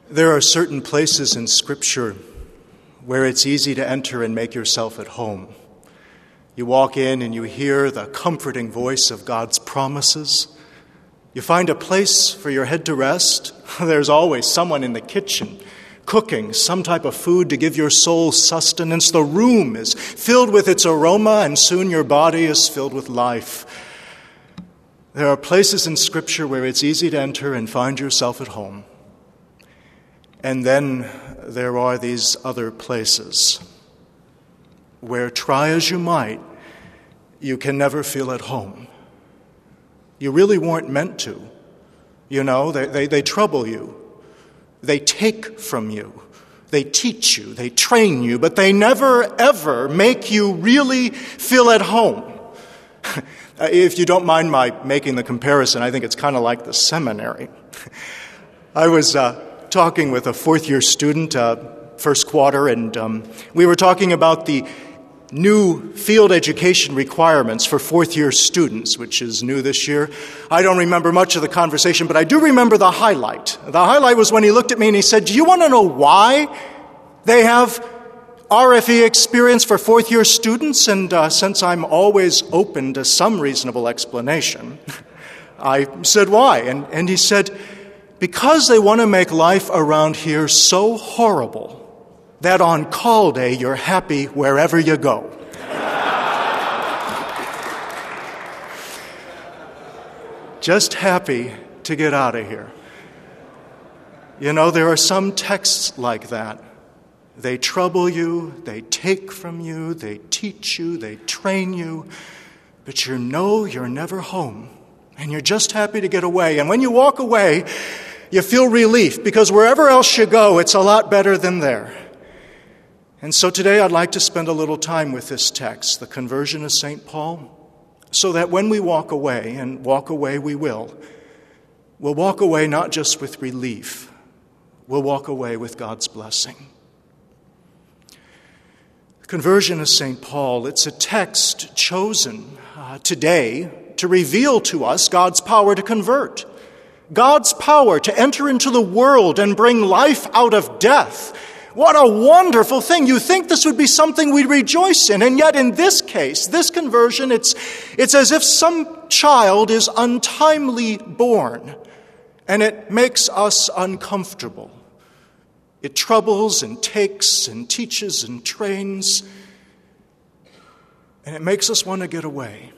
There are certain places in Scripture where it's easy to enter and make yourself at home. You walk in and you hear the comforting voice of God's promises. You find a place for your head to rest. There's always someone in the kitchen cooking some type of food to give your soul sustenance. The room is filled with its aroma, and soon your body is filled with life. There are places in Scripture where it's easy to enter and find yourself at home. And then there are these other places where, try as you might, you can never feel at home. You really weren't meant to. You know, they trouble you. They take from you. They teach you. They train you. But they never, ever make you really feel at home. If you don't mind my making the comparison, I think it's kind of like the seminary. I was talking with a fourth-year student, first quarter, and we were talking about the new field education requirements for fourth-year students, which is new this year. I don't remember much of the conversation, but I do remember the highlight. The highlight was when he looked at me and he said, "Do you want to know why they have RFE experience for fourth-year students?" And since I'm always open to some reasonable explanation, I said, "Why?" And he said, "Because they want to make life around here so horrible that on call day you're happy wherever you go." Just happy to get out of here. You know, there are some texts like that. They trouble you, they take from you, they teach you, they train you, but you know you're never home, and you're just happy to get away. And when you walk away, you feel relief, because wherever else you go, it's a lot better than there. And so today I'd like to spend a little time with this text, the conversion of St. Paul, so that when we walk away, and walk away we will, we'll walk away not just with relief, we'll walk away with God's blessing. The conversion of St. Paul, it's a text chosen today to reveal to us God's power to convert, God's power to enter into the world and bring life out of death. What a wonderful thing. You think this would be something we'd rejoice in. And yet in this case, this conversion, it's as if some child is untimely born, and it makes us uncomfortable. It troubles and takes and teaches and trains, and it makes us want to get away.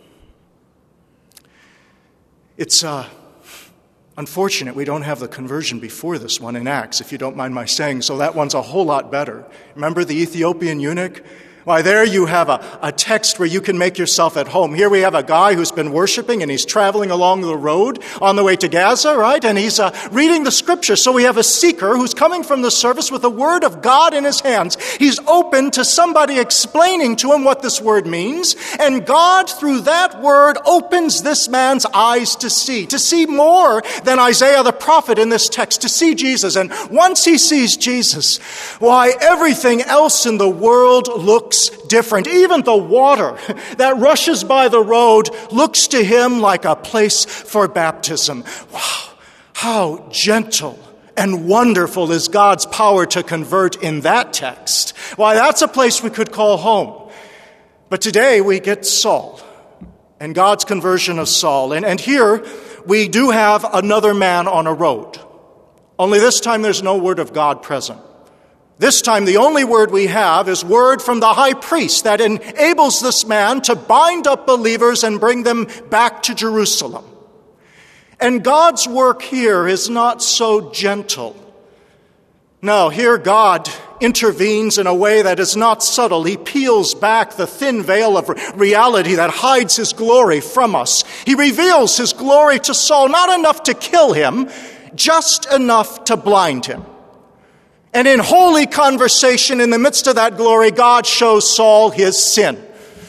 It's unfortunate we don't have the conversion before this one in Acts, if you don't mind my saying, so that one's a whole lot better. Remember the Ethiopian eunuch? Why, there you have a text where you can make yourself at home. Here we have a guy who's been worshiping, and he's traveling along the road on the way to Gaza, right? And he's reading the Scriptures. So we have a seeker who's coming from the service with the Word of God in his hands. He's open to somebody explaining to him what this word means. And God, through that word, opens this man's eyes to see more than Isaiah the prophet in this text, to see Jesus. And once he sees Jesus, why, everything else in the world looks different. Even the water that rushes by the road looks to him like a place for baptism. Wow, how gentle and wonderful is God's power to convert in that text. Why, that's a place we could call home. But today we get Saul and God's conversion of Saul. And here we do have another man on a road. Only this time there's no word of God present. This time, the only word we have is word from the high priest that enables this man to bind up believers and bring them back to Jerusalem. And God's work here is not so gentle. No, here God intervenes in a way that is not subtle. He peels back the thin veil of reality that hides his glory from us. He reveals his glory to Saul, not enough to kill him, just enough to blind him. And in holy conversation, in the midst of that glory, God shows Saul his sin.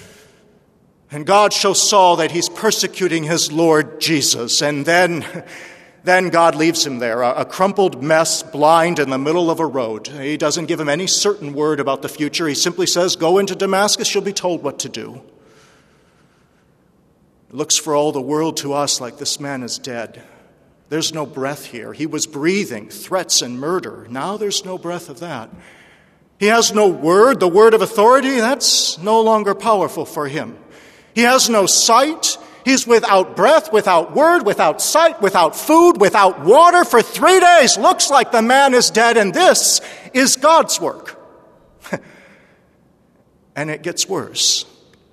And God shows Saul that he's persecuting his Lord Jesus. And then God leaves him there, a crumpled mess, blind in the middle of a road. He doesn't give him any certain word about the future. He simply says, "Go into Damascus, you'll be told what to do." It looks for all the world to us like this man is dead. There's no breath here. He was breathing threats and murder. Now there's no breath of that. He has no word, the word of authority. That's no longer powerful for him. He has no sight. He's without breath, without word, without sight, without food, without water for 3 days. Looks like the man is dead, and this is God's work. And it gets worse.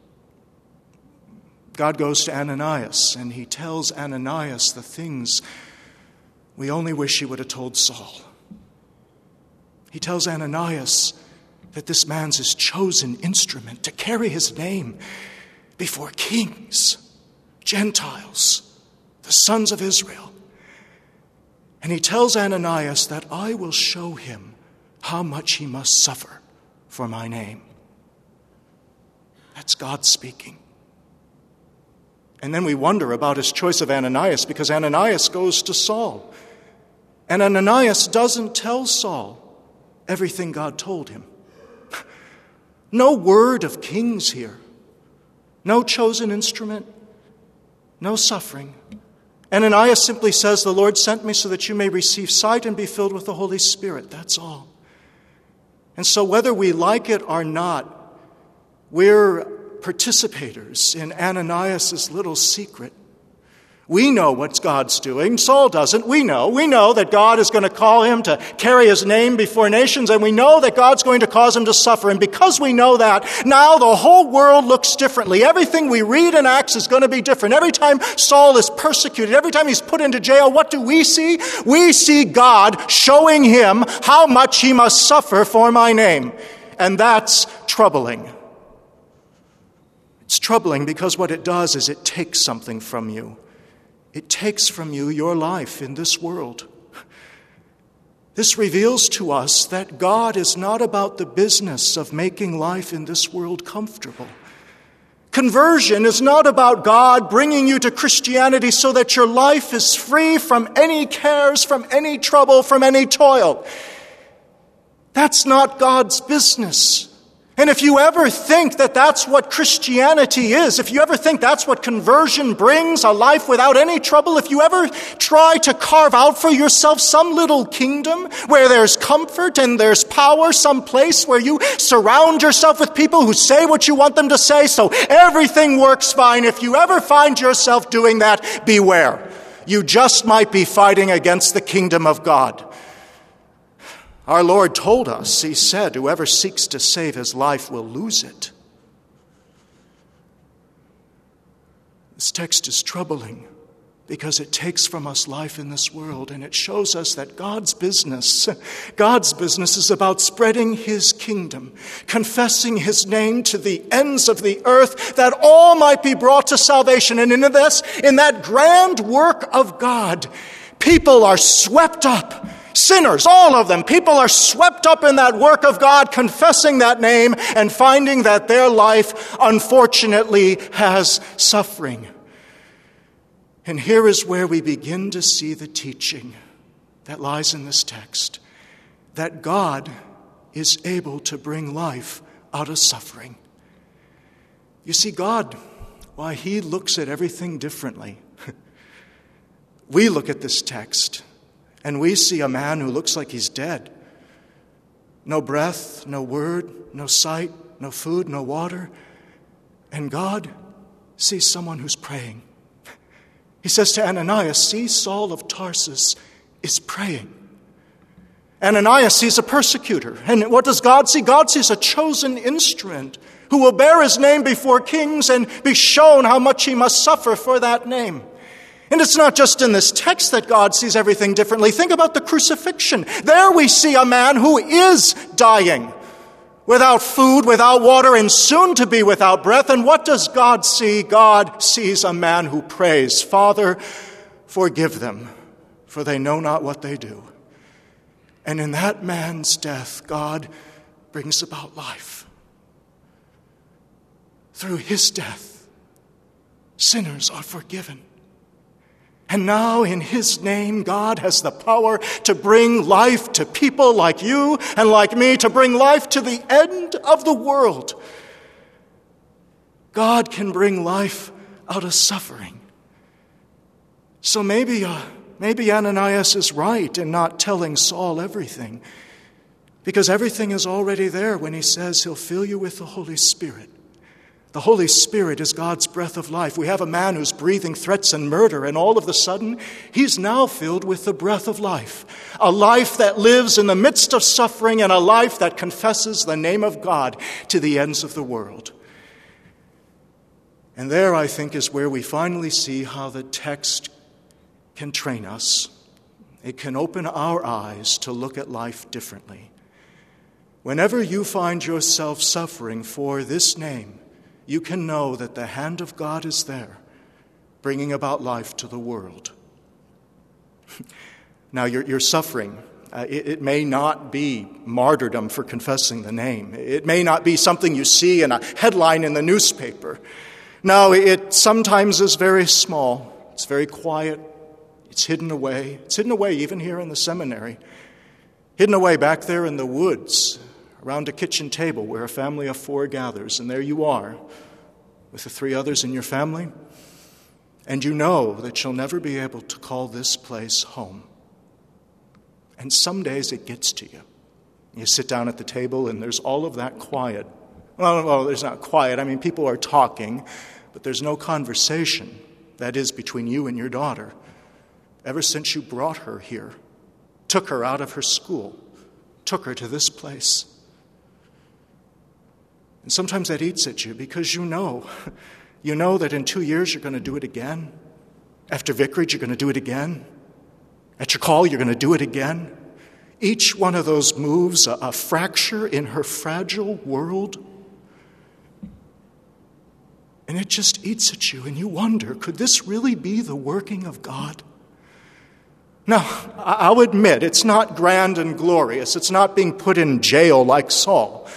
God goes to Ananias, and he tells Ananias the things we only wish he would have told Saul. He tells Ananias that this man's his chosen instrument to carry his name before kings, Gentiles, the sons of Israel. And he tells Ananias that I will show him how much he must suffer for my name. That's God speaking. And then we wonder about his choice of Ananias, because Ananias goes to Saul. And Ananias doesn't tell Saul everything God told him. No word of kings here. No chosen instrument. No suffering. Ananias simply says, the Lord sent me so that you may receive sight and be filled with the Holy Spirit. That's all. And so whether we like it or not, we're participators in Ananias' little secret. We know what God's doing. Saul doesn't. We know that God is going to call him to carry his name before nations, and we know that God's going to cause him to suffer. And because we know that, now the whole world looks differently. Everything we read in Acts is going to be different. Every time Saul is persecuted, every time he's put into jail, what do we see? We see God showing him how much he must suffer for my name. And that's troubling. It's troubling because what it does is it takes something from you. It takes from you your life in this world. This reveals to us that God is not about the business of making life in this world comfortable. Conversion is not about God bringing you to Christianity so that your life is free from any cares, from any trouble, from any toil. That's not God's business. And if you ever think that that's what Christianity is, if you ever think that's what conversion brings, a life without any trouble, if you ever try to carve out for yourself some little kingdom where there's comfort and there's power, some place where you surround yourself with people who say what you want them to say so everything works fine, if you ever find yourself doing that, beware. You just might be fighting against the kingdom of God. Our Lord told us, he said, whoever seeks to save his life will lose it. This text is troubling because it takes from us life in this world, and it shows us that God's business is about spreading his kingdom, confessing his name to the ends of the earth, that all might be brought to salvation. And in that grand work of God, people are swept up. Sinners, all of them, people are swept up in that work of God, confessing that name and finding that their life, unfortunately, has suffering. And here is where we begin to see the teaching that lies in this text, that God is able to bring life out of suffering. You see, God, why, he looks at everything differently. We look at this text, and we see a man who looks like he's dead. No breath, no word, no sight, no food, no water. And God sees someone who's praying. He says to Ananias, see, Saul of Tarsus is praying. Ananias sees a persecutor. And what does God see? God sees a chosen instrument who will bear his name before kings and be shown how much he must suffer for that name. And it's not just in this text that God sees everything differently. Think about the crucifixion. There we see a man who is dying, without food, without water, and soon to be without breath. And what does God see? God sees a man who prays, Father, forgive them, for they know not what they do. And in that man's death, God brings about life. Through his death, sinners are forgiven. And now in his name, God has the power to bring life to people like you and like me, to bring life to the end of the world. God can bring life out of suffering. So maybe Maybe Ananias is right in not telling Saul everything, because everything is already there when he says he'll fill you with the Holy Spirit. The Holy Spirit is God's breath of life. We have a man who's breathing threats and murder, and all of a sudden, he's now filled with the breath of life. A life that lives in the midst of suffering, and a life that confesses the name of God to the ends of the world. And there, I think, is where we finally see how the text can train us. It can open our eyes to look at life differently. Whenever you find yourself suffering for this name, you can know that the hand of God is there, bringing about life to the world. Now, your suffering, it may not be martyrdom for confessing the name. It may not be something you see in a headline in the newspaper. No, it sometimes is very small. It's very quiet. It's hidden away. It's hidden away even here in the seminary. Hidden away back there in the woods, around a kitchen table where a family of 4 gathers, and there you are with the 3 others in your family, and you know that you'll never be able to call this place home. And some days it gets to you. You sit down at the table and there's all of that quiet. Well, there's not quiet. I mean, people are talking, but there's no conversation. That is between you and your daughter. Ever since you brought her here, took her out of her school, took her to this place. And sometimes that eats at you because you know that in 2 years you're going to do it again. After vicarage, you're going to do it again. At your call, you're going to do it again. Each one of those moves a fracture in her fragile world. And it just eats at you, and you wonder, could this really be the working of God? Now, I'll admit, it's not grand and glorious. It's not being put in jail like Saul.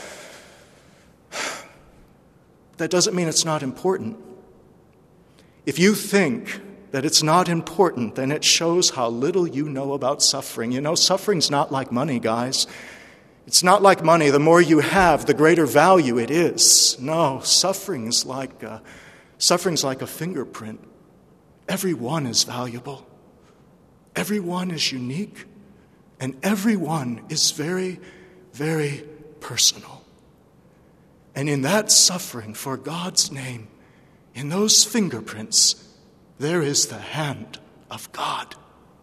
That doesn't mean it's not important. If you think that it's not important, then it shows how little you know about suffering. You know, suffering's not like money, guys. It's not like money. The more you have, the greater value it is. No, suffering's like a fingerprint. Every one is valuable. Everyone is unique, and everyone is very, very personal. And in that suffering for God's name, in those fingerprints, there is the hand of God.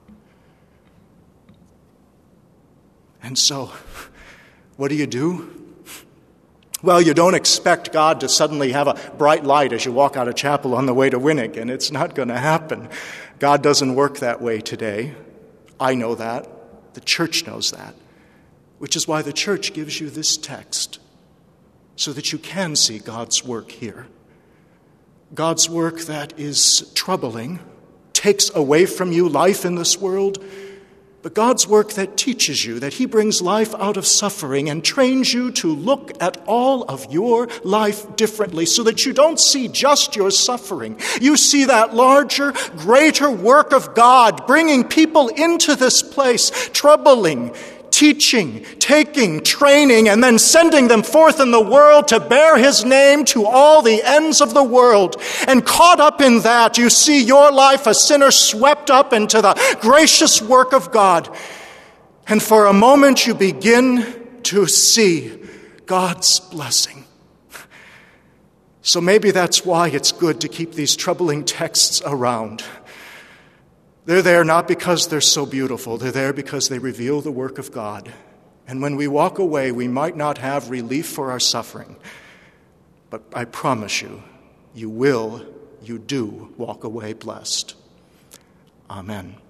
And so, what do? Well, you don't expect God to suddenly have a bright light as you walk out of chapel on the way to Winnick, and it's not going to happen. God doesn't work that way today. I know that. The church knows that. Which is why the church gives you this text, so that you can see God's work here. God's work that is troubling, takes away from you life in this world, but God's work that teaches you, that He brings life out of suffering and trains you to look at all of your life differently so that you don't see just your suffering. You see that larger, greater work of God bringing people into this place, troubling, teaching, taking, training, and then sending them forth in the world to bear His name to all the ends of the world. And caught up in that, you see your life, a sinner, swept up into the gracious work of God. And for a moment you begin to see God's blessing. So maybe that's why it's good to keep these troubling texts around. They're there not because they're so beautiful. They're there because they reveal the work of God. And when we walk away, we might not have relief for our suffering. But I promise you, you do walk away blessed. Amen.